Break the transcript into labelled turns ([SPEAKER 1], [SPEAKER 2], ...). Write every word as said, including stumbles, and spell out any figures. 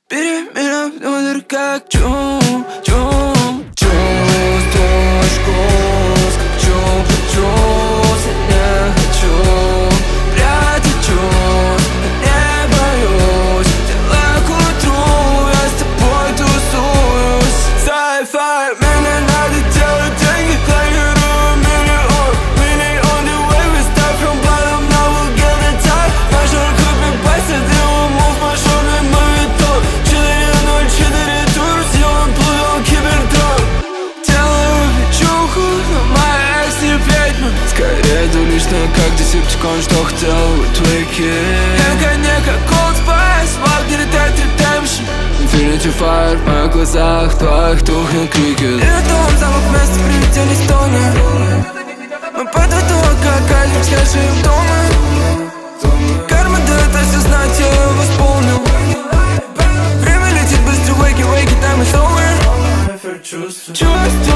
[SPEAKER 1] Бери меня внутрь как чум, чум, чувствуешь вкус. Хочу, хочу, не хочу прятать чувств, не боюсь. Делай к утру, я с тобой тусуюсь. Sci-fi, мне надо делать деньги, планирую миллион. Winning on the way, we start from bottom, now we'll get the top. Marshall купи байса, ты умов, маршрутный мавитон. Четыре ноль четыре тур, сделан плудом кибертрон. Делаю вечуху, но моя экс не ведьма. Скорее двуличная, как десептикон, что хотел быть твики. Я не как Old Spice, Wagner, это Redemption. Infinity Fire в моих глазах, твоих тухнет крикет. И дом, замок вместе привидений стоны. Мы под водой, как Алекс, я живем дома. Карма дает осознать, я ее восполнил. Время летит быстро, wakey, wakey, time is over. Чувствую